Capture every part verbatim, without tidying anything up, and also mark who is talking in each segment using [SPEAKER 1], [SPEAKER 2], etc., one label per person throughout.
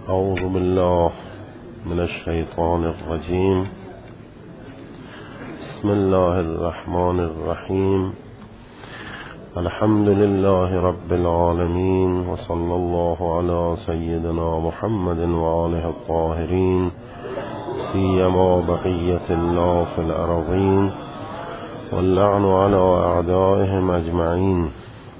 [SPEAKER 1] أعوذ بالله من الشيطان الرجيم. بسم الله الرحمن الرحيم. الحمد لله رب العالمين، وصلى الله على سيدنا محمد وآله الطاهرين، سيما بقية الله في الأرضين، واللعن على أعدائهم أجمعين.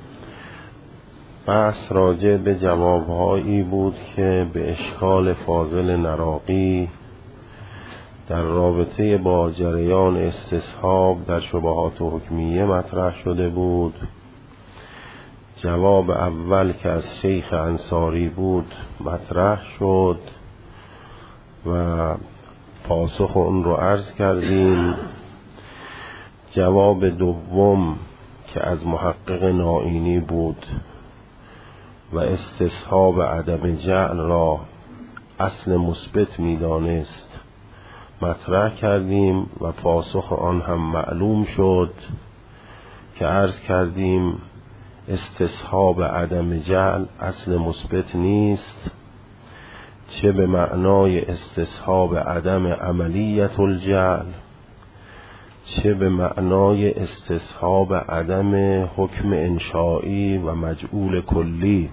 [SPEAKER 1] بحث راجع به جوابهایی بود که به اشکال فاضل نراقی در رابطه با جریان استصحاب در شبهات حکمیه مطرح شده بود. جواب اول که از شیخ انصاری بود مطرح شد و پاسخ اون رو عرض کردیم. جواب دوم که از محقق نائینی بود و استصحاب عدم جعل را اصل مثبت می‌دانست مطرح کردیم و پاسخ آن هم معلوم شد که عرض کردیم استصحاب عدم جعل اصل مثبت نیست، چه به معنای استصحاب عدم عملیت الجعل، چه به معنای استصحاب عدم حکم انشائی و مجعول کلی.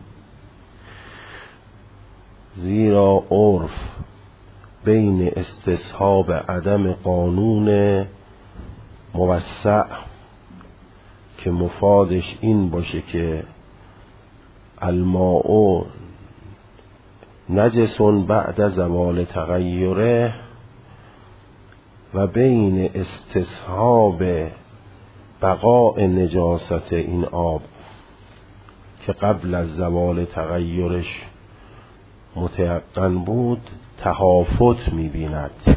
[SPEAKER 1] زیرا عرف بین استصحاب عدم قانون موسع که مفادش این باشه که الماء نجس بعد زوال تغیره و بین استصحاب بقاء نجاست این آب که قبل از زوال تغیرش متیقن بود تهافت می‌بیند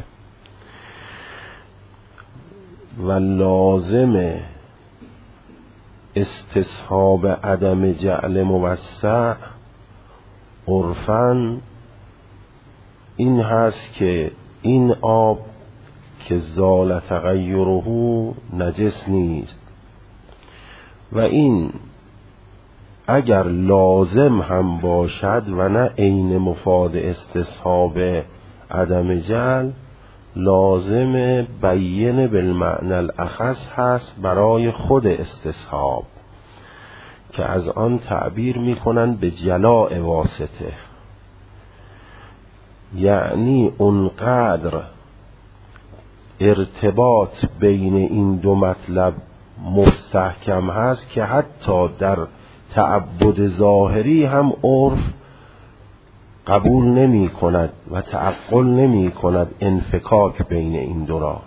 [SPEAKER 1] و لازم استصحاب عدم جعل موسع عرفاً این هست که این آب که زال تغیره نجس نیست و این اگر لازم هم باشد و نه عین مفاد استصحاب عدم جعل، لازم بیین بالمعنى الاخص هست برای خود استصحاب که از آن تعبیر میکنن به جلاء واسطه، یعنی اونقدر ارتباط بین این دو مطلب مستحکم هست که حتی در تعبد ظاهری هم عرف قبول نمی کند و تعقل نمی کند انفکاک بین این دو را.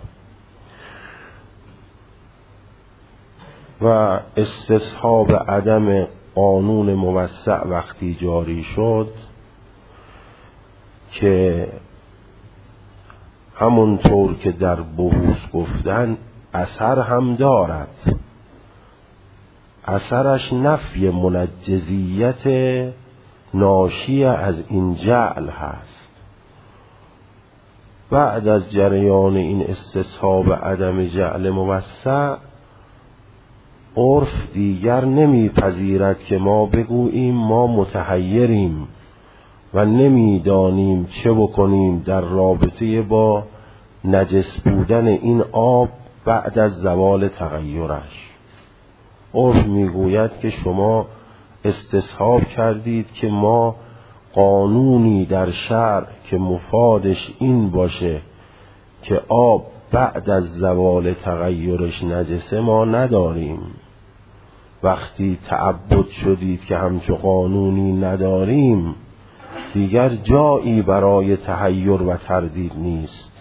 [SPEAKER 1] و استصحاب عدم قانون موسع وقتی جاری شد که همونطور که در بحوث گفتن اثر هم دارد، اثرش نفی منجزیت ناشی از این جعل هست. بعد از جریان این استصحاب عدم جعل موسع عرف دیگر نمیپذیرد که ما بگوییم ما متحیریم و نمیدانیم چه بکنیم در رابطه با نجس بودن این آب بعد از زوال تغیرش. عرف میگوید که شما استصحاب کردید که ما قانونی در شرع که مفادش این باشه که آب بعد از زوال تغیرش نجسه ما نداریم. وقتی تعبد شدید که همچو قانونی نداریم دیگر جایی برای تحیر و تردید نیست.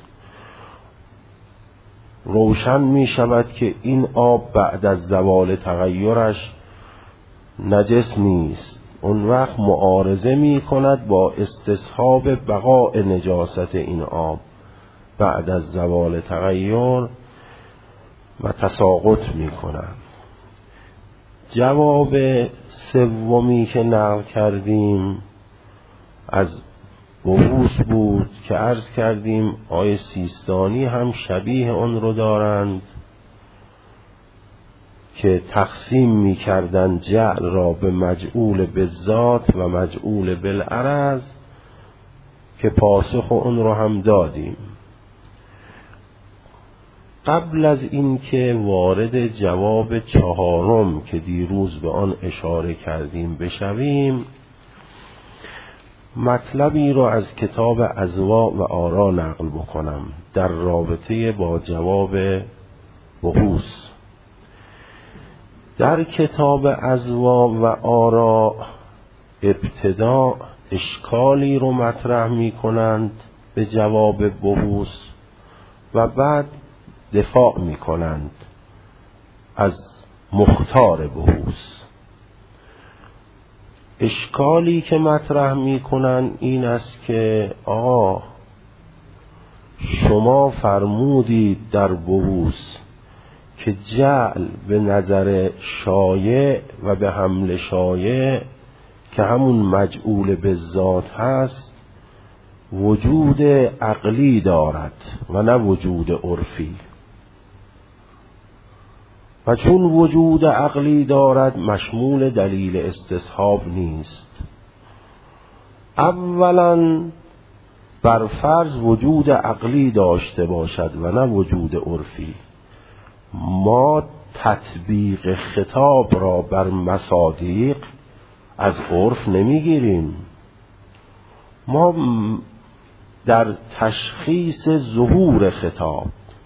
[SPEAKER 1] روشن می شود که این آب بعد از زوال تغیرش نجس نیست. اون وقت معارضه می کند با استصحاب بقاء نجاست این آب بعد از زوال تغییر و تساقط می کند. جواب سومی که نقل کردیم از بحوث بود که عرض کردیم آیه سیستانی هم شبیه اون رو دارند که تقسیم می کردن جعل را به مجعول بالذات و مجعول بالعرض که پاسخ اون رو هم دادیم. قبل از این که وارد جواب چهارم که دیروز به آن اشاره کردیم بشویم، مطلبی رو از کتاب اضواء و آرا نقل بکنم در رابطه با جواب بحوث. در کتاب اضواء و آرا ابتدا اشکالی رو مطرح می کنند به جواب بحوث و بعد دفاع می کنند از مختار بحوث. اشکالی که مطرح می کنند این است که آقا شما فرمودید در بحوث که جعل به نظر شایع و به حمل شایع که همون مجعول به ذات هست وجود عقلی دارد و نه وجود عرفی، و چون وجود عقلی دارد مشمول دلیل استصحاب نیست. اولا بر فرض وجود عقلی داشته باشد و نه وجود عرفی، ما تطبیق خطاب را بر مصادیق از عرف نمیگیریم. ما در تشخیص ظهور خطاب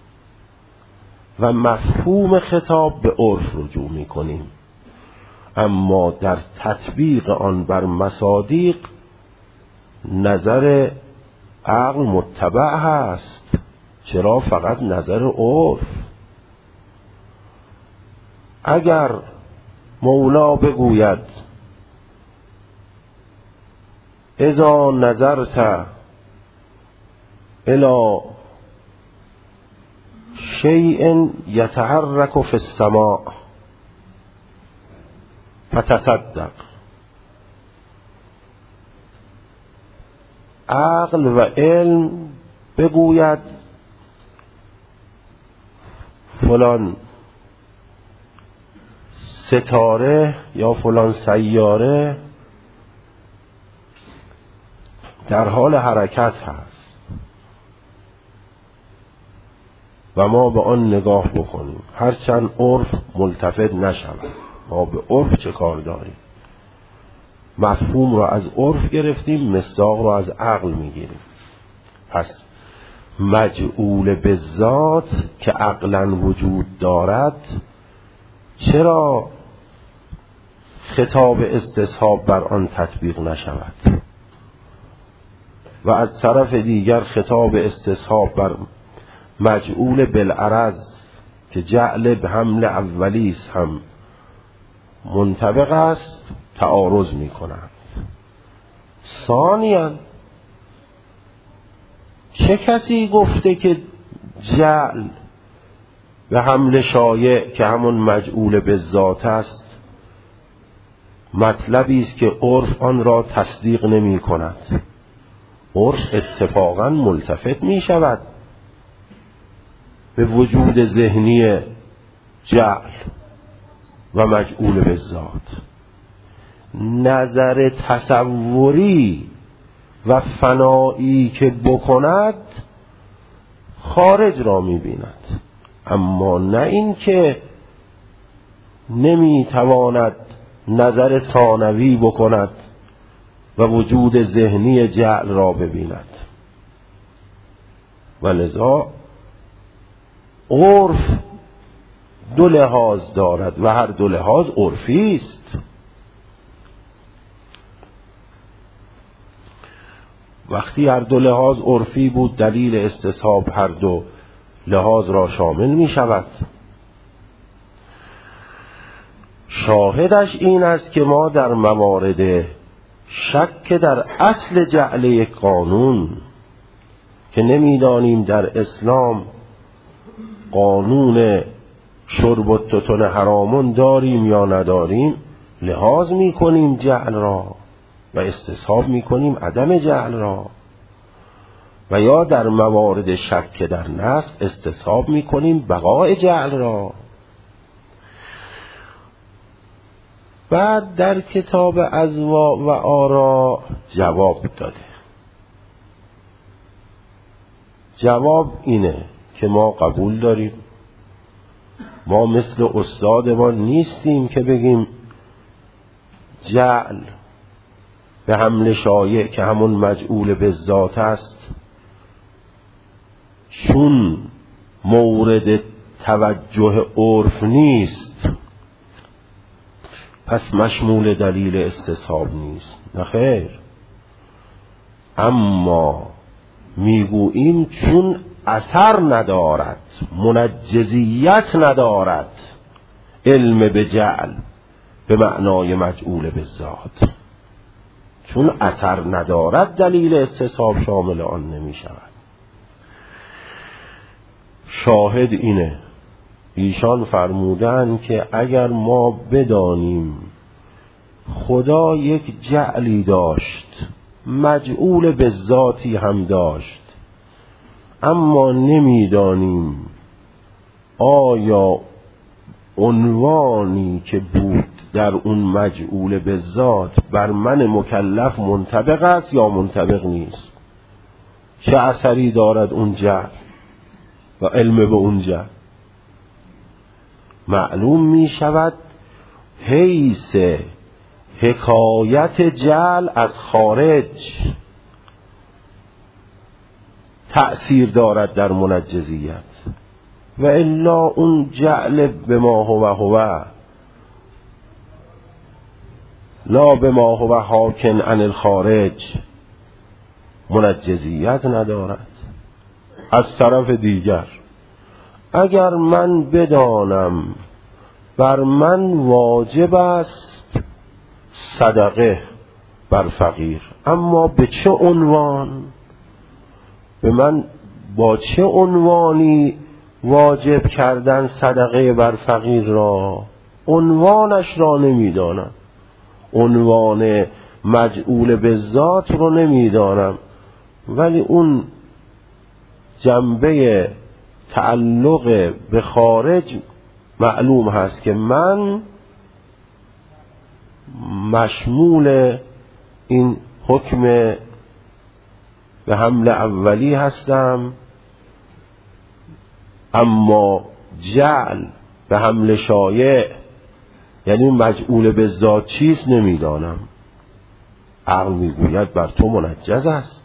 [SPEAKER 1] و مفهوم خطاب به عرف رجوع میکنیم، اما در تطبیق آن بر مصادیق نظر عقل متبع هست. چرا فقط نظر عرف؟ اگر مولا بگوید اذا نظرت الى شیء یتحرک فی السماء فتصدق، عقل و علم بگوید فلان ستاره یا فلان سیاره در حال حرکت هست و ما به آن نگاه بکنیم، هرچند عرف ملتفت نشود. ما به عرف چه کار داریم؟ مفهوم را از عرف گرفتیم، مصداق را از عقل میگیریم. پس مجعول به ذات که عقلا وجود دارد چرا خطاب استصحاب بر آن تطبیق نشود؟ و از طرف دیگر خطاب استصحاب بر مجعول بالعرض که جعل به حمل اولیس هم منطبق است تعارض می کنند. ثانیاً چه کسی گفته که جعل به حمل شایع که همون مجعول به ذات است مطلبی است که عرف آن را تصدیق نمی کند؟ عرف اتفاقاً ملتفت می شود به وجود ذهنی جعل و مجعول به ذات. نظر تصوری و فنایی که بکند خارج را می بیند، اما نه این که نمی تواند نظر ثانوی بکند و وجود ذهنی جعل را ببیند. و لذا عرف دو لحاظ دارد و هر دو لحاظ عرفی است. وقتی هر دو لحاظ عرفی بود دلیل استصحاب هر دو لحاظ را شامل می شود. شاهدش این است که ما در موارد شک در اصل جعل یک قانون که نمیدانیم در اسلام قانون شرب التتن حرامون داریم یا نداریم، لحاظ می کنیم جعل را و استصحاب می کنیم عدم جعل را، و یا در موارد شک در نسخ استصحاب می کنیم بقای جعل را. بعد در کتاب اضواء و آرا جواب داده جواب اینه که ما قبول داریم، ما مثل استادمان نیستیم که بگیم جعل به حمل شایع که همون مجعول به ذات است چون مورد توجه عرف نیست پس مشمول دلیل استصحاب نیست. نه خیر، اما میگوییم چون اثر ندارد، منجزیت ندارد علم به جعل به معنای مجعول به ذات، چون اثر ندارد دلیل استصحاب شامل آن نمی شود. شاهد اینه ایشان فرمودن که اگر ما بدانیم خدا یک جعلی داشت، مجعول به ذاتی هم داشت، اما نمیدانیم آیا عنوانی که بود در اون مجعول به ذات بر من مکلف منطبق است یا منطبق نیست، چه اثری دارد اون جعل و علم به اون جعل. معلوم می شود حیث حکایت جعل از خارج تأثیر دارد در منجزیت، و الا اون جعل به ما هو هو لا به ما هو حاکن عن الخارج منجزیت ندارد. از طرف دیگر اگر من بدانم بر من واجب است صدقه بر فقیر، اما به چه عنوان، به من با چه عنوانی واجب کردن صدقه بر فقیر را، عنوانش را نمیدانم، عنوان مجعول به ذات رو نمیدانم، ولی اون جنبه تعلق به خارج معلوم هست که من مشمول این حکم به حمل اولی هستم، اما جعل به حمل شایع یعنی مجعول به ذات چیست نمیدانم. عقل میگوید بر تو منجز است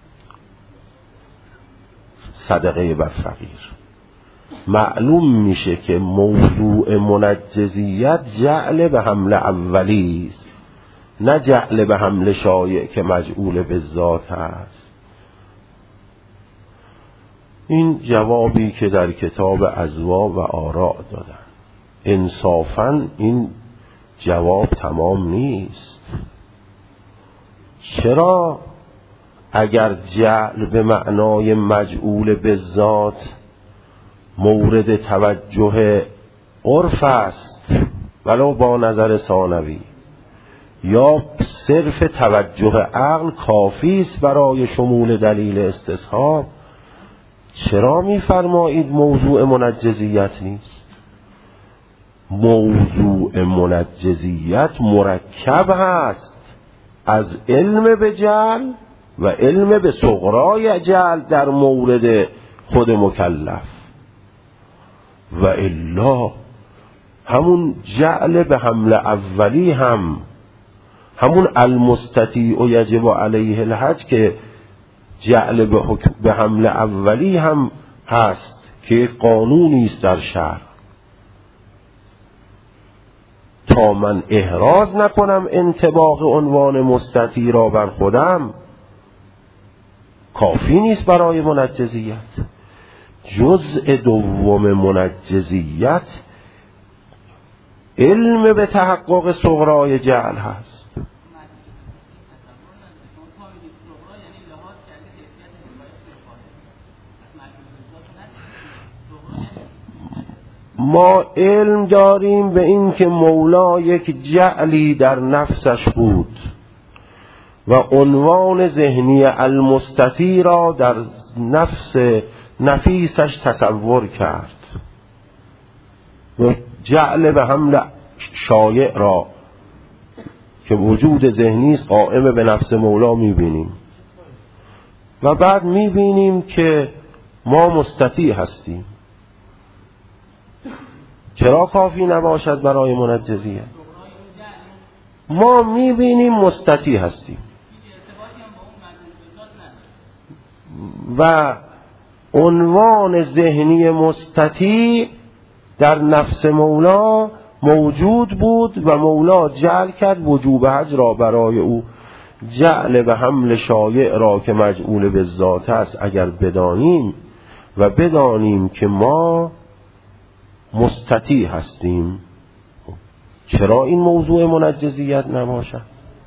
[SPEAKER 1] صدقه بر فقیر. معلوم میشه که موضوع منجزیت جعل به حمل اولی است، نه جعل به حمل شایع که مجعول به ذات هست. این جوابی که در کتاب اضواء و آراء دادن، انصافاً این جواب تمام نیست. چرا؟ اگر جعل به معنای مجعول به ذات مورد توجه عرف است ولو با نظر ثانوی، یا صرف توجه عقل کافی است برای شمول دلیل استصحاب، چرا می‌فرمایید موضوع منجزیت نیست؟ موضوع منجزیت مرکب هست از علم به جعل و علم به صغرای جعل در مورد خود مکلف، و الا همون جعل به حمل اولی هم همون المستطیع یجب علیه الحج که جعل به, حکم به حمل اولی هم هست که قانونی است در شرع. تا من احراز نکنم انطباق عنوان مستطیع را بر خودم کافی نیست برای منجزیت. جزء دوم منجزیت علم به تحقق صغرای جعل هست. ما علم داریم به این که مولا یک جعلی در نفسش بود و عنوان ذهنی المستطیع را در نفس نفیسش تصور کرد و جعل به حمل شایع را که وجود ذهنی است قائم به نفس مولا میبینیم، و بعد میبینیم که ما مستطیع هستیم. چرا کافی نباشد برای منجزیت؟ ما میبینیم مستطیع هستیم و عنوان ذهنی مستطیع در نفس مولا موجود بود و مولا جعل کرد وجوب حج را برای او. جعل به حمل شایع را که مجعول به ذات است اگر بدانیم و بدانیم که ما مستطیع هستیم، چرا این موضوع منجزیت نباشد؟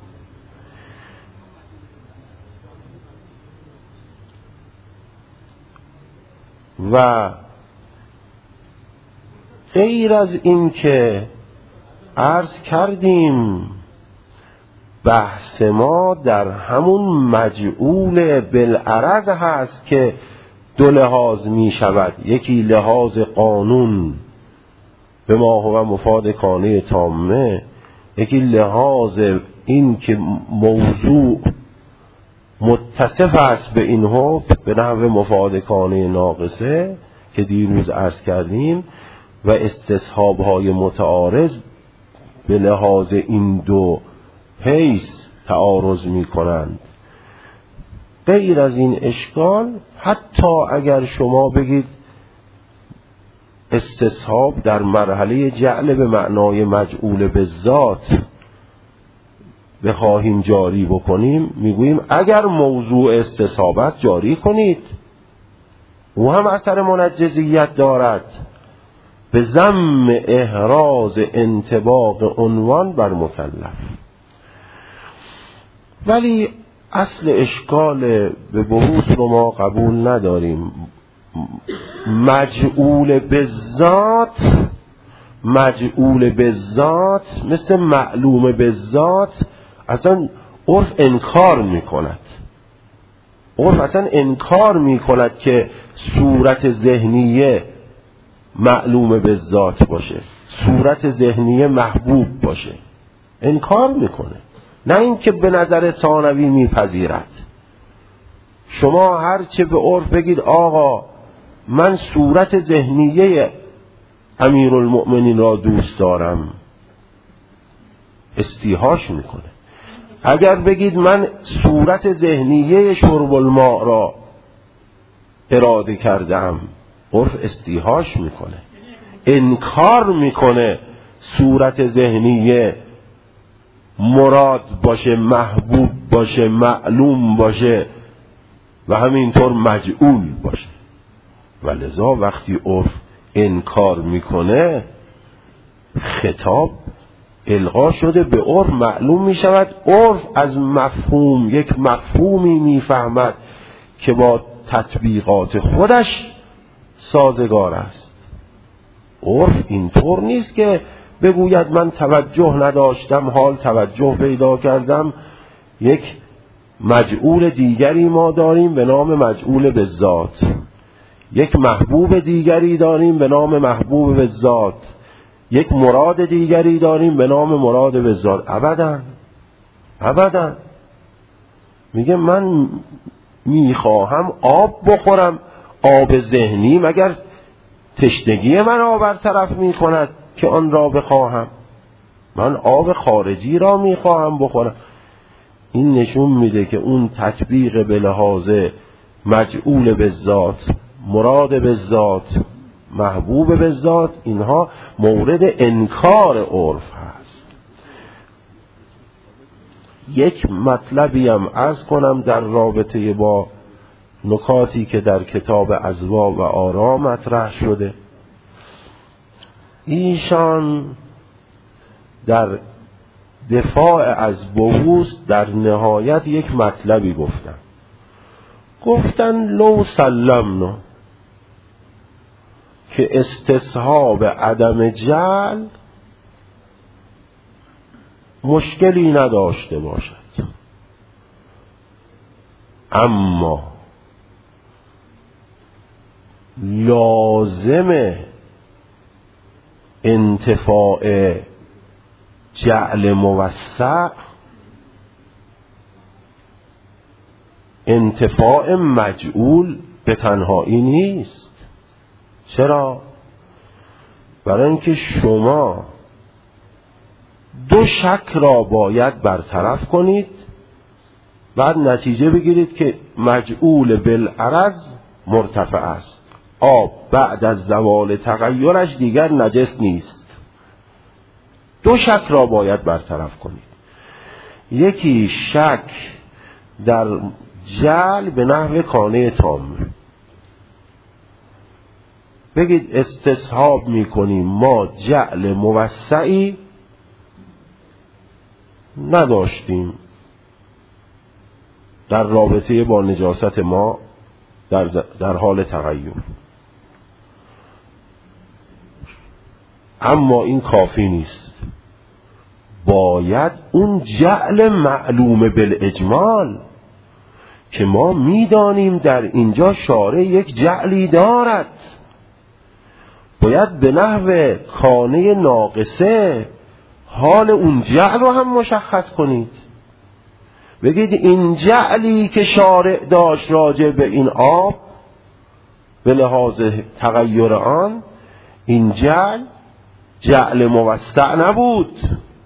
[SPEAKER 1] و غیر از این که عرض کردیم بحث ما در همون مجعول بالعرض هست که دو لحاظ می شود، یکی لحاظ قانون به ما هو مفاد کانه تامه، یکی لحاظ این که موضوع متصف است به این حکم به نحو مفاد کانه ناقصه که دیروز عرض کردیم و استصحاب های متعارض به لحاظ این دو حیث تعارض می کنند. غیر از این اشکال حتی اگر شما بگید استصحاب در مرحله جعل به معنای مجعول به ذات بخواهیم جاری بکنیم، میگوییم اگر موضوع استصحابت جاری کنید، او هم اثر منجزیت دارد به ضم احراز انطباق عنوان بر مکلف. ولی اصل اشکال به بحوث رو ما قبول نداریم. مجعول به ذات مجعول به ذات مثل معلوم به ذات اصلا عرف انکار می کند. عرف اصلا انکار می کند که صورت ذهنیه معلوم به ذات باشه، صورت ذهنیه محبوب باشه، انکار میکنه. نه اینکه به نظر ثانوی میپذیرد. شما هر چه به عرف بگید آقا من صورت ذهنیه امیرالمؤمنین را دوست دارم، استیحاش میکنه. اگر بگید من صورت ذهنیه شرب الماء را اراده کردم، عرف استیحاش میکنه، انکار میکنه صورت ذهنیه مراد باشه، محبوب باشه، معلوم باشه و همینطور مجعول باشه. و لذا وقتی عرف انکار میکنه خطاب الغا شده به عرف معلوم میشود. عرف از مفهوم یک مفهومی میفهمد که با تطبیقات خودش سازگار است. عرف اینطور نیست که بگوید من توجه نداشتم حال توجه پیدا کردم. یک مجعول دیگری ما داریم به نام مجعول به ذات، یک محبوب دیگری داریم به نام محبوب به ذات، یک مراد دیگری داریم به نام مراد به ذات. ابداً ابداً میگه من میخواهم آب بخورم، آب ذهنی مگر تشنگی من را برطرف میکند که آن را بخواهم؟ من آب خارجی را میخواهم بخورم. این نشون میده که اون تطبیق به لحاظ مجعول به ذات، مراد به ذات، محبوب به ذات، اینها مورد انکار عرف هست. یک مطلبی هم عرض کنم در رابطه با نکاتی که در کتاب اضواء و آرا مطرح شده. ایشان در دفاع از بحوث در نهایت یک مطلبی گفتن. گفتن لو سلمنا که استصحاب عدم جعل مشکلی نداشته باشد، اما لازم انتفاع جعل موسع انتفاع مجعول به تنهایی نیست. چرا؟ برای اینکه شما دو شک را باید برطرف کنید، بعد نتیجه بگیرید که مجعول بالعرض مرتفع است. آب بعد از زوال تغیرش دیگر نجس نیست. دو شک را باید برطرف کنید. یکی شک در جعل به نحو کانه تام. بگید استصحاب میکنیم ما جعل موسعی نداشتیم در رابطه با نجاست ما در, در حال تغییر، اما این کافی نیست. باید اون جعل معلوم بالاجمال که ما میدانیم در اینجا شارع یک جعلی دارد، باید به نحو کانه ناقصه حال اون جعل رو هم مشخص کنید. بگید این جعلی که شارع داشت راجع به این آب به لحاظ تغییر آن، این جعل جعل موسع نبود.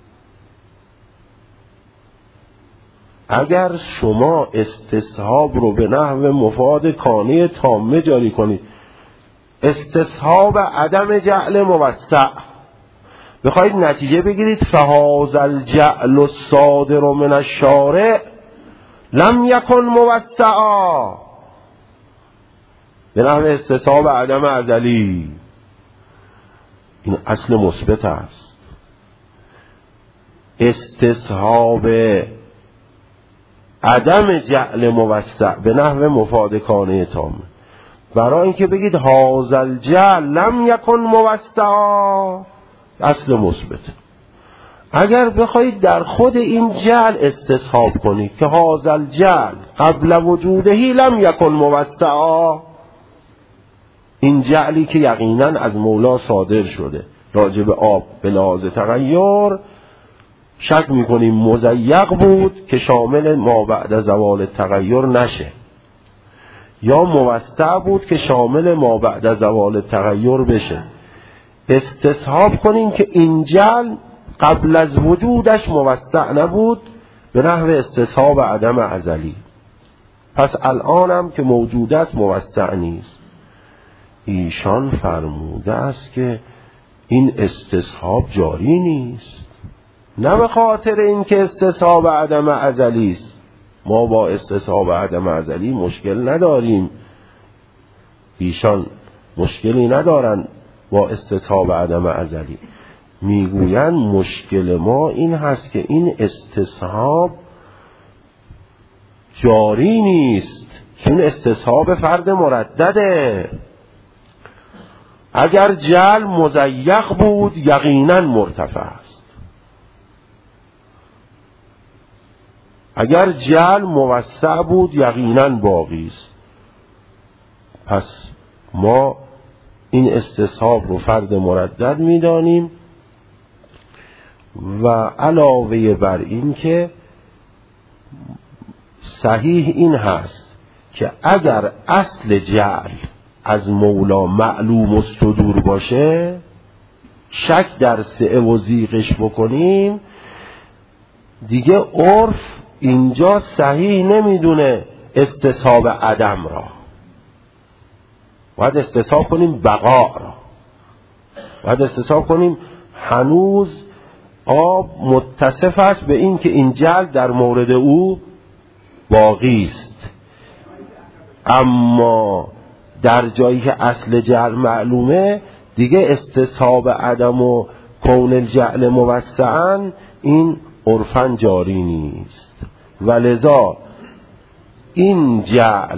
[SPEAKER 1] اگر شما استصحاب رو به نحو مفاد کانه تامه جاری کنید، استصحاب عدم جعل موسع، بخواید نتیجه بگیرید فهذا الجعل الصادر من الشارع لم یکن موسعا، به نحو استصحاب عدم ازلی، این اصل مثبت است. استصحاب عدم جعل موسع به نحو مفاد کانه تام، برای اینکه بگید هذا الجعل لم یکن موسعا، اصل مثبت. اگر بخواید در خود این جعل استصحاب کنید که هذا الجعل قبل وجودهی لم یکن موسعا، این جعلی که یقینا از مولا صادر شده راجع به آب به لحاظ تغییر، شک میکنیم مضیق بود که شامل ما بعد زوال تغییر نشه، یا موسع بود که شامل ما بعد زوال تغییر بشه. استصحاب کنیم که این جعل قبل از وجودش موسع نبود به نحو استصحاب عدم ازلی، پس الانم که موجود است موسع نیست. ایشان فرموده است که این استصحاب جاری نیست، نه به خاطر اینکه استصحاب عدم ازلی است. ما با استصحاب عدم ازلی مشکل نداریم، ایشان مشکلی ندارن با استصحاب عدم ازلی. میگویند مشکل ما این هست که این استصحاب جاری نیست، چون استصحاب فرد مردده. اگر جعل مضیق بود یقینا مرتفع است، اگر جعل موسع بود یقینا باقی است. پس ما این استصحاب رو فرد مردد میدانیم. و علاوه بر این که صحیح این هست که اگر اصل جعل از مولا معلوم و صدور باشه، شک در سعه و زیغش بکنیم، دیگه عرف اینجا صحیح نمیدونه استصحاب عدم را، باید استصحاب کنیم بقا را، باید استصحاب کنیم هنوز آب متصف است به این که این جعل در مورد او باقی است. اما در جایی که اصل جعل معلومه دیگه استصحاب عدم و کون الجعل موسعا این عرفاً جاری نیست. ولذا این جعل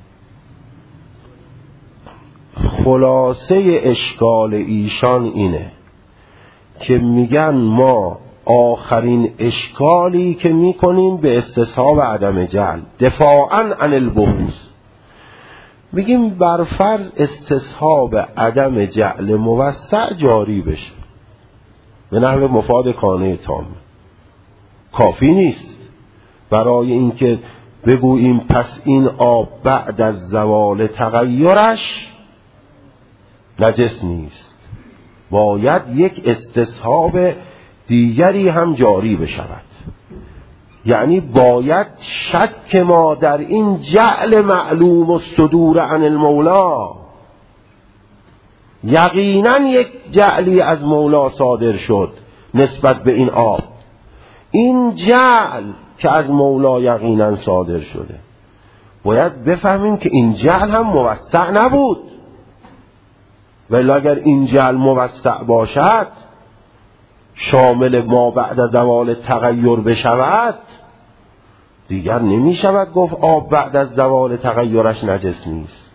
[SPEAKER 1] خلاصه اشکال ایشان اینه که میگن ما آخرین اشکالی که میکنیم به استصحاب عدم جعل دفاعاً عن البحوث، میگیم بر فرض استصحاب عدم جعل موسع جاری بشه به نحو مفاد کانه تام، کافی نیست برای اینکه بگوییم پس این آب بعد از زوال تغیرش نجس نیست، باید یک استصحاب دیگری هم جاری بشود. یعنی باید شک ما در این جعل معلوم الصدور عن المولا، یقینا یک جعلی از مولا صادر شد نسبت به این آب، این جعل که از مولا یقینا صادر شده باید بفهمیم که این جعل هم موسع نبود، ولی اگر این جعل موسع باشد شامل ما بعد از زوال تغییر بشود دیگر نمی شود گفت آب بعد از زوال تغییرش نجس نیست.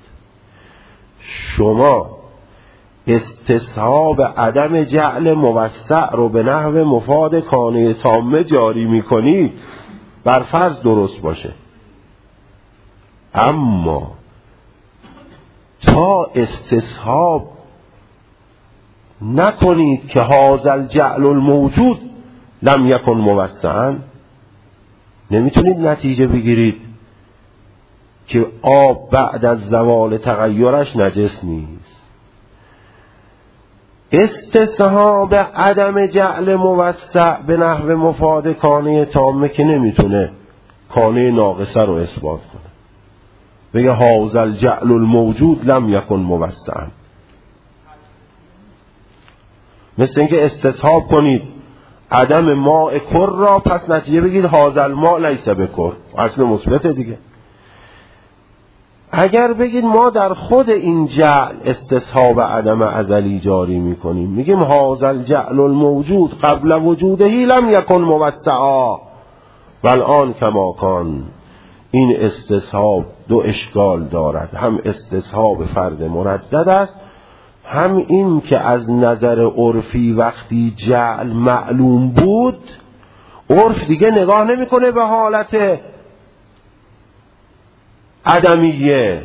[SPEAKER 1] شما استصحاب عدم جعل موسع رو به نحو مفاد کانه تامه جاری می کنید، بر فرض درست باشه، اما تا استصحاب نکنید که هذا الجعل الموجود لم یکن موسعا، نمیتونید نتیجه بگیرید که آب بعد از زوال تغییرش نجس نیست. استصحاب عدم جعل موسع به نحو مفاد کانه تامه که نمیتونه کانه ناقصه رو اثبات کنه، بگه هذا الجعل الموجود لم یکن موسعا. مثل اینکه استصحاب کنید عدم ماء کر را، پس نتیجه بگید هذا الماء لیس بکر، اصل مثبت دیگه. اگر بگید ما در خود این جعل استصحاب عدم ازلی جاری میکنیم، میگیم هذا الجعل الموجود قبل وجوده لم یکن موسعا والآن کما کان. این استصحاب دو اشکال دارد، هم استصحاب فرد مردد است، هم این که از نظر عرفی وقتی جعل معلوم بود عرف دیگه نگاه نمیکنه به حالت عدمیه،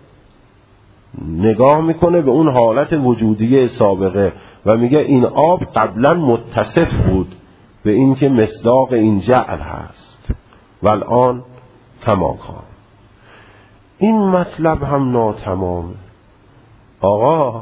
[SPEAKER 1] نگاه میکنه به اون حالت وجودیه سابقه و میگه این آب قبلا متصف بود به این که مصداق این جعل هست والآن کما کان. این مطلب هم ناتمامه. آقا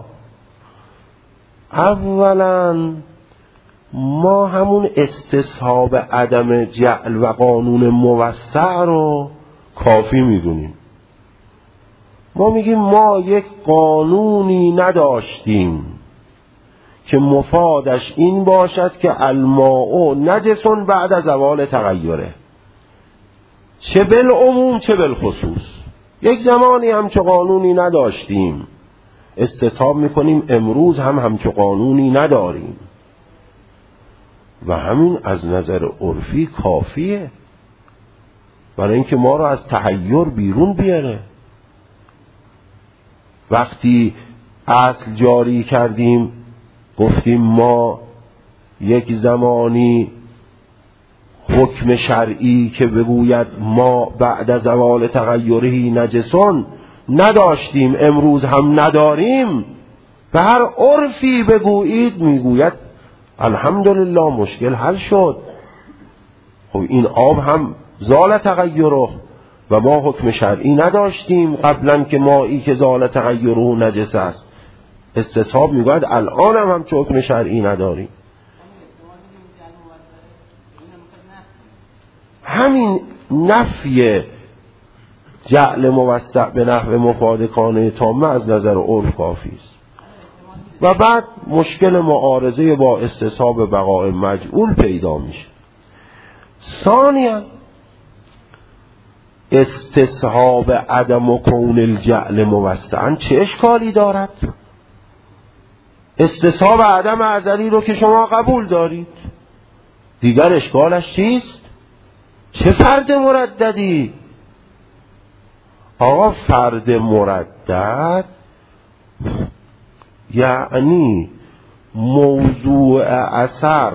[SPEAKER 1] اولا ما همون استصحاب عدم جعل و قانون موسع رو کافی میدونیم. ما میگیم ما یک قانونی نداشتیم که مفادش این باشد که الماء نجسون بعد از زوال تغییره، چه بالعموم چه بالخصوص. یک زمانی همچه قانونی نداشتیم، استصحاب میکنیم امروز هم همچه قانونی نداریم و همین از نظر عرفی کافیه برای اینکه ما رو از تحیر بیرون بیاره. وقتی اصل جاری کردیم گفتیم ما یک زمانی حکم شرعی که بگوید ما بعد از زوال تغییره نجسون نداشتیم، امروز هم نداریم. به هر عرفی بگویید میگوید الحمدلله مشکل حل شد، خب این آب هم زال تغییره و ما حکم شرعی نداشتیم قبلا که مایی که زال تغییره نجس است. استصحاب میگوید الان هم هم چه حکم شرعی نداریم. همین نفی جعل موسع به نحو مفاد کانه تامه از نظر عرف کافی است. و بعد مشکل معارضه با استصحاب بقاء مجعول پیدا میشه. ثانیا استصحاب عدم و کون الجعل موسعا چه اشکالی دارد؟ استصحاب عدم ازلی رو که شما قبول دارید، دیگر اشکالش چیست؟ چه فرد مرددی؟ آقا فرد مردد یعنی موضوع اثر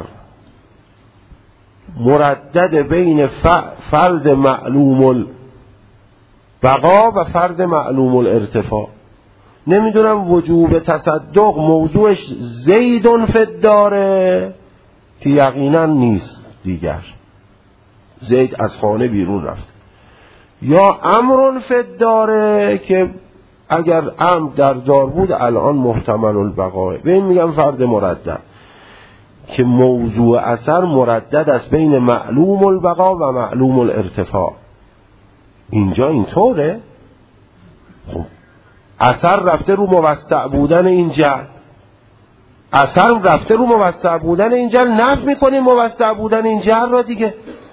[SPEAKER 1] مردد بین فرد معلوم البقا و فرد معلوم الارتفاع. نمیدونم وجوب تصدق موضوعش زیدون فد داره که یقینا نیست، دیگر زید از خانه بیرون رفت، یا امر فی الدار که اگر امر در دار بود الان محتمل البقاء. به این میگم فرد مردد که موضوع اثر مردد است بین معلوم البقاء و معلوم الارتفاع. اینجا اینطوره. خب اثر رفته رو موسع بودن این جعل، اثر رفته رو موسع بودن این جعل، نفی میکنیم موسع بودن این جعل را دیگه.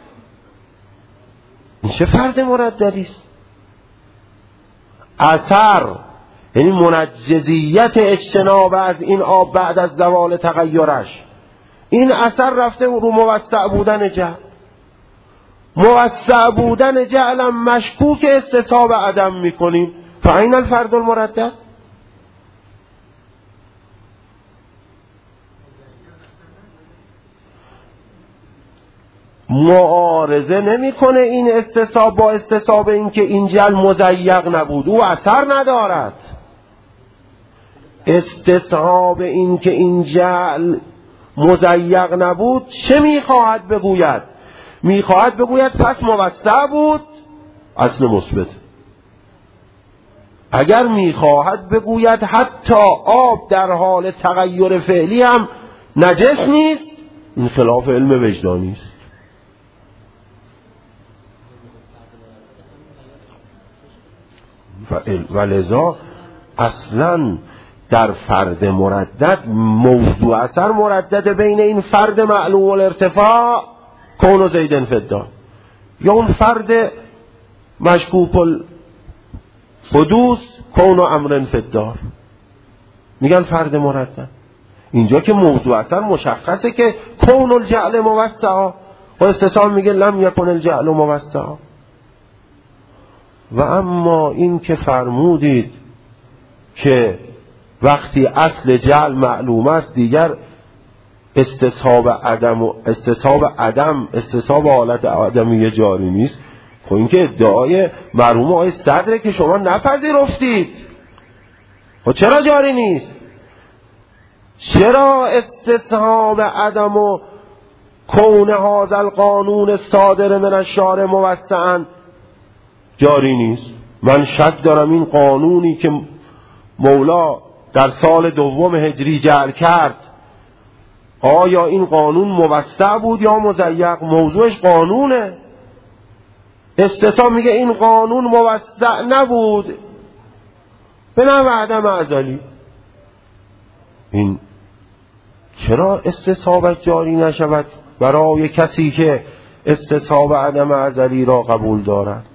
[SPEAKER 1] این چه فرد مرددی است؟ اثر یعنی منجزیت اجتناب از این آب بعد از زوال تغیرش، این اثر رفته رو موسع بودن جعل. موسع بودن جعلم مشکوک استصحاب عدم میکنیم. فاین الفرد المردد. معارضه نمیکنه این استصحاب با استصحاب این که این جعل مضیق نبود، او اثر ندارد. استصحاب این که این جعل مضیق نبود چه میخواهد بگوید؟ میخواهد بگوید پس موسع بود، اصل مثبت. اگر میخواهد بگوید حتی آب در حال تغییر فعلی هم نجس نیست، این خلاف علم وجدانی است. و لذا اصلا در فرد مردد موضوع اثر مردد بین این فرد معلوم الارتفاع کون زیدن فی الدار یا اون فرد مشکوک الحدوث کون امر فی الدار، میگن فرد مردد. اینجا که موضوع اثر مشخصه که کون الجعل موسعا و استثناء میگه لم یکن الجعل موسعا. و اما این که فرمودید که وقتی اصل جعل معلوم است دیگر استصحاب عدم و استصحاب عدم استصحاب حالت عدمی جاری نیست، خب این که ادعای مرحوم آقای صدره که شما نپذیرفتید. خب چرا جاری نیست؟ چرا استصحاب عدم و کون هذا القانون صادر من الشارع موسعا جاری نیست؟ من شک دارم این قانونی که مولا در سال دوم هجری جعل کرد آیا این قانون موسع بود یا مضیق؟ موضوعش قانونه. استثناء میگه این قانون موسع نبود به نحو عدم ازلی. این چرا استصحابش جاری نشود برای کسی که استصحاب عدم ازلی را قبول دارد؟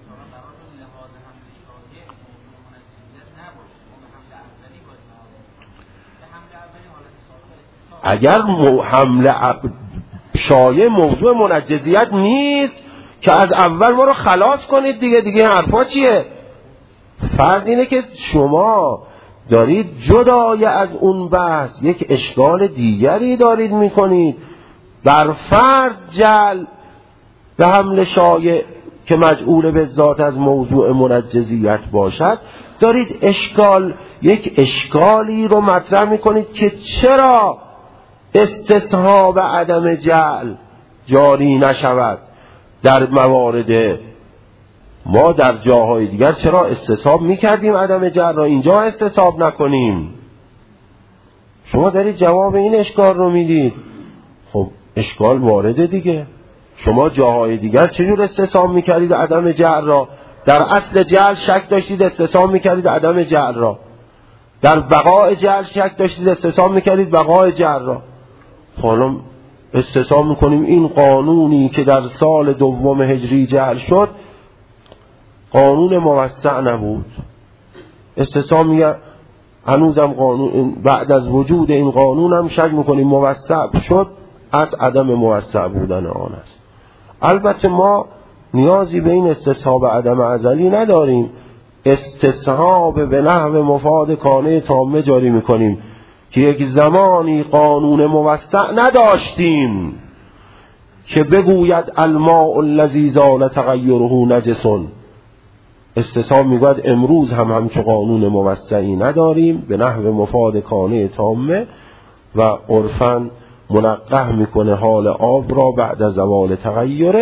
[SPEAKER 1] اگر حمله شایع موضوع منجزیت نیست که از اول ما رو خلاص کنید دیگه. دیگه حرفا چیه؟ فرض اینه که شما دارید جدای از اون بحث یک اشکال دیگری دارید میکنید. بر فرض جعل به حمل شایع که مجعول به ذات از موضوع منجزیت باشد دارید اشکال یک اشکالی رو مطرح میکنید که چرا استصحاب عدم جعل جاری نشود در موارد ما در جاهای دیگر. چرا استصحاب میکردیم عدم جعل را اینجا استصحاب نکنیم؟ شما دارید جواب این اشکال رو میدید. خب اشکال وارده دیگه. شما جاهای دیگر چجور استصحاب میکردید عدم جعل را؟ در اصل جعل شک داشتید استصحاب میکردید عدم جعل را. در بقاء جعل شک داشتید استصحاب میکردید بقاء جعل را. حالا استصحاب میکنیم این قانونی که در سال دوم هجری جعل شد قانون موسع نبود. استصحاب میگه هنوزم قانون بعد از وجود این قانون هم شک میکنیم موسع شد، از عدم موسع بودن آن است. البته ما نیازی به این استصحاب عدم ازلی نداریم. استصحاب به نحو مفاد کانه تامه جاری میکنیم که یک زمانی قانون موسع نداشتیم که بگوید الماء الذی زال تغیره نجس. استصحاب میگوید امروز هم همچه قانون موسعی نداریم به نحو مفاد کانه تامه و عرفاً منقح میکنه حال آب را بعد از زوال تغیره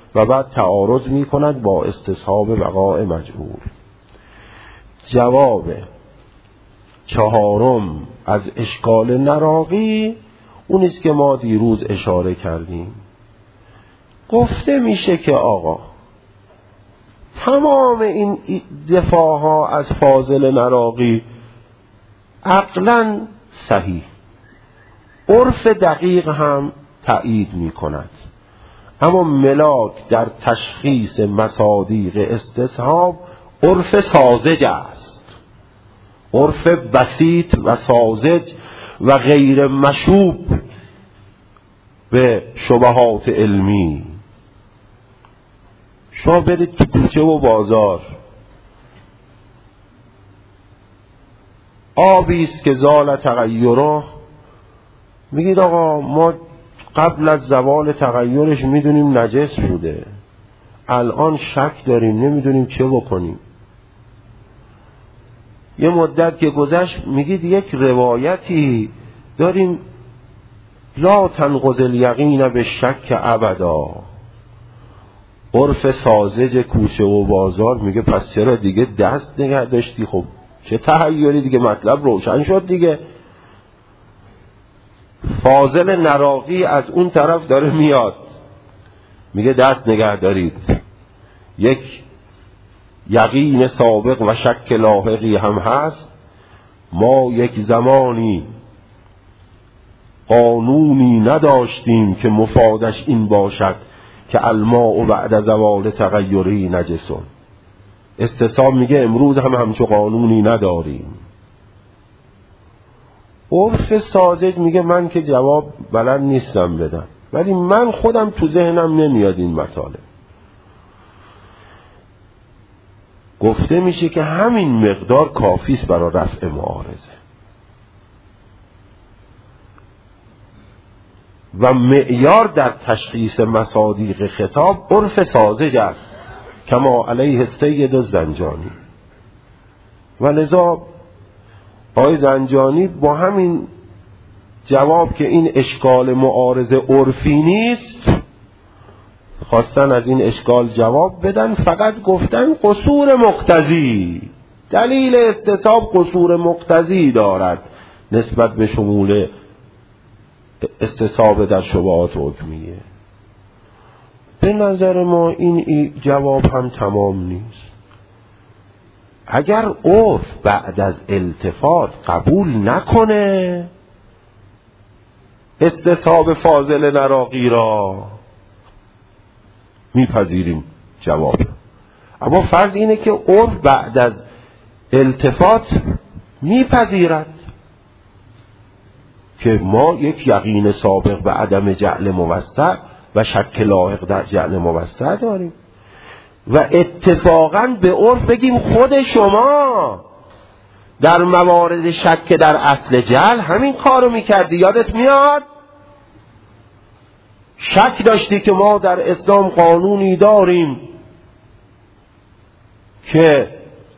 [SPEAKER 1] و بعد تعارض می کند با استصحاب بقاء مجعول. جواب چهارم از اشکال نراقی اونیست که ما دیروز اشاره کردیم. گفته میشه که آقا تمام این دفاع ها از فاضل نراقی عقلاً صحیح، عرف دقیق هم تأیید می کند، اما ملاک در تشخیص مصادیق استصحاب عرف ساذج است، عرف بسیط و ساذج و غیر مشوب به شبهات علمی. شما برید تو کوچه و بازار، آبی است که زال تغیره، میگید آقا ما قبل از زوال تغیرش میدونیم نجس بوده، الان شک داریم نمیدونیم چه بکنیم. یه مدت که گذشت میگید یک روایتی داریم لا تنقض الیقین به شک ابدا. عرف ساذج کوچه و بازار میگه پس چرا دیگه دست نگه داشتی؟ خب چه تحیری دیگه، مطلب روشن شد دیگه. فاضل نراقی از اون طرف داره میاد میگه دست نگه دارید، یک یقین سابق و شک لاحقی هم هست. ما یک زمانی قانونی نداشتیم که مفادش این باشد که الماء بعد زوال تغیری نجسون. استصحاب میگه امروز هم همچو قانونی نداریم. عرف ساذج میگه من که جواب بلد نیستم بدم، ولی من خودم تو ذهنم نمیاد این مطالب. گفته میشه که همین مقدار کافیست برای رفع معارضه و معیار در تشخیص مصادیق خطاب عرف ساذج است کما علیه السید الزنجانی. و لذا آقای زنجانی با همین جواب که این اشکال معارضه عرفی نیست خواستن از این اشکال جواب بدن، فقط گفتن قصور مقتضی، دلیل استصحاب قصور مقتضی دارد نسبت به شمول استصحاب در شبهات حکمیه. به نظر ما این جواب هم تمام نیست. اگر عرف بعد از التفات قبول نکنه استصحاب فاضل نراقی را میپذیریم جواب، اما فرض اینه که عرف بعد از التفات میپذیرد که ما یک یقین سابق به عدم جعل موسع و شک لاحق در جعل موسع داریم و اتفاقاً به عرف بگیم خود شما در موارد شک در اصل جعل همین کارو میکردی. یادت میاد شک داشتی که ما در اسلام قانونی داریم که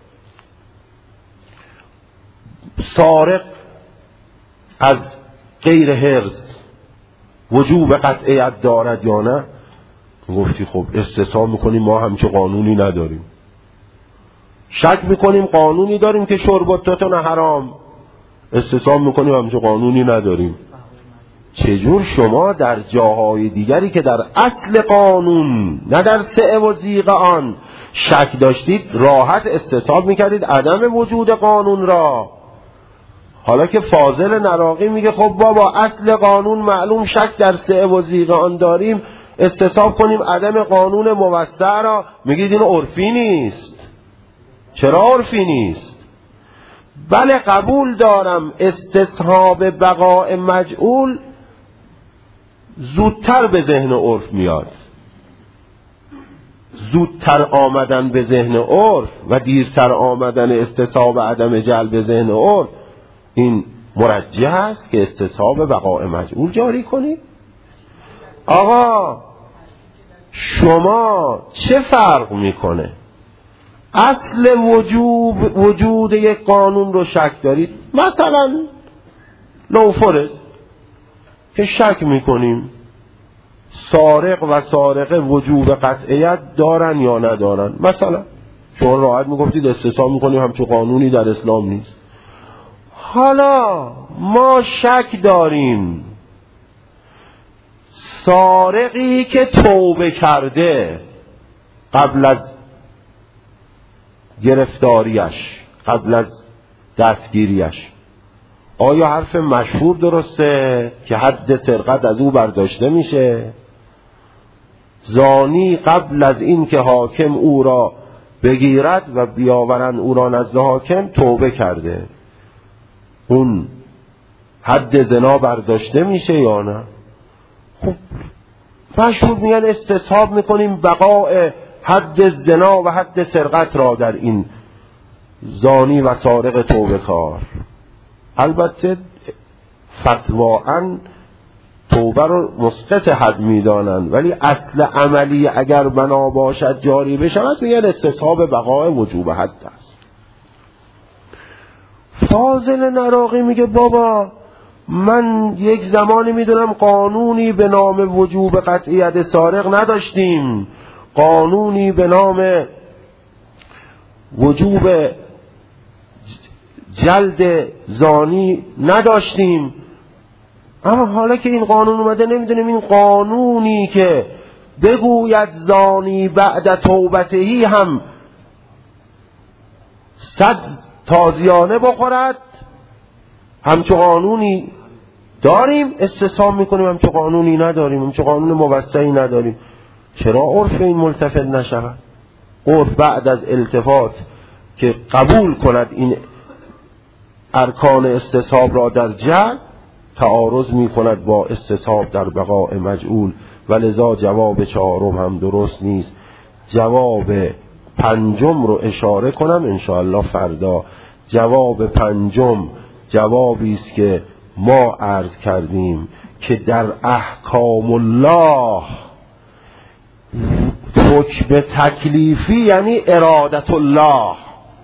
[SPEAKER 1] سارق از غیر حرز وجوب قطعیت دارد یا نه؟ گفتی خب استصحاب میکنیم ما همچه قانونی نداریم. شک میکنیم قانونی داریم که شربتاتون حرام، استصحاب میکنیم همچه قانونی نداریم. چجور شما در جاهای دیگری که در اصل قانون نه در سعه و زیغ آن شک داشتید راحت استصحاب میکردید عدم وجود قانون را، حالا که فاضل نراقی میگه خب بابا اصل قانون معلوم شک در سعه و زیغ آن داریم استصحاب کنیم عدم قانون موسع را، میگید این عرفی نیست. چرا عرفی نیست؟ بله قبول دارم استصحاب بقاء مجعول زودتر به ذهن عرف میاد، زودتر آمدن به ذهن عرف و دیرتر آمدن استصحاب عدم جعل به ذهن عرف این مرجح است که استصحاب بقاء مجعول جاری کنی. آقا شما چه فرق میکنه؟ اصل وجوب وجود یک قانون رو شک دارید، مثلا لوفرز که شک میکنیم سارق و سارقه وجوب قطعیت دارن یا ندارن؟ مثلا شما راحت میگفتید استثناء میکنیم، همچون قانونی در اسلام نیست. حالا ما شک داریم سارقی که توبه کرده قبل از گرفتاریش، قبل از دستگیریش، آیا حرف مشهور درسته که حد سرقت از او برداشته میشه؟ زانی قبل از این که حاکم او را بگیرد و بیاورند او را نزد حاکم توبه کرده، اون حد زنا برداشته میشه یا نه؟ خب مشهور میگن استصحاب میکنیم بقاء حد زنا و حد سرقت را در این زانی و سارق توبه کار. البته فتواً توبه رو مسقط حد میدانند، ولی اصل عملی اگر بنا باشد جاری بشود میگن استصحاب بقاء وجوب حد است. فاضل نراقی میگه بابا من یک زمانی میدونم قانونی به نام وجوب قطعیت سارق نداشتیم، قانونی به نام وجوب جلد زانی نداشتیم، اما حالا که این قانون اومده نمیدونیم این قانونی که بگوید زانی بعد توبتهی هم صد تازیانه بخورد، همچون قانونی داریم استصحاب میکنیم، همچون قانونی نداریم، همچون قانون موسعی نداریم. چرا عرف این ملتفت نشود؟ عرف بعد از التفات که قبول کند این ارکان استصحاب را در جعل، تعارض می کند با استصحاب در بقاء مجعول، و لذا جواب چهارم هم درست نیست. جواب پنجم رو اشاره کنم انشاءالله فردا. جواب پنجم جوابی است که ما عرض کردیم که در احکام الله حکم تکلیفی یعنی ارادت الله،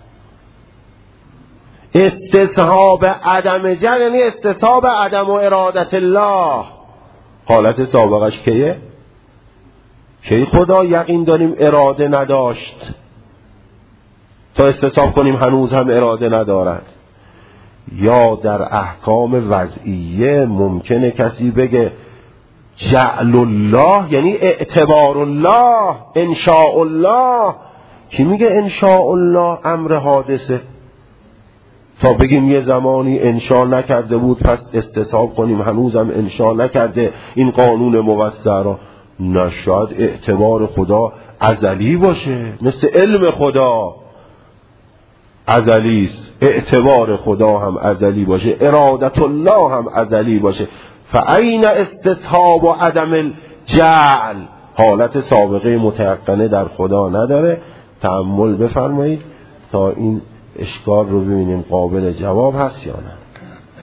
[SPEAKER 1] استصحاب عدم جل یعنی استصحاب عدم و ارادت الله. حالت سابقش کیه؟ کی خدا یقین داریم اراده نداشت تا استصحاب کنیم هنوز هم اراده ندارد؟ یا در احکام وضعیه ممکنه کسی بگه جعل الله یعنی اعتبار الله، انشاء الله. کی میگه انشاء الله امر حادثه؟ تا بگیم یه زمانی انشاء نکرده بود پس استصحاب کنیم هنوزم انشاء نکرده این قانون موسع را. نشاید اعتبار خدا ازلی باشه، مثل علم خدا ازلی است، اعتبار خدا هم ازلی باشه، ارادت الله هم ازلی باشه. فاین استصحاب و عدم الجعل؟ حالت سابقه متيقنه در خدا نداره. تأمل بفرمایید تا این اشکال رو ببینیم قابل جواب هست یا نه.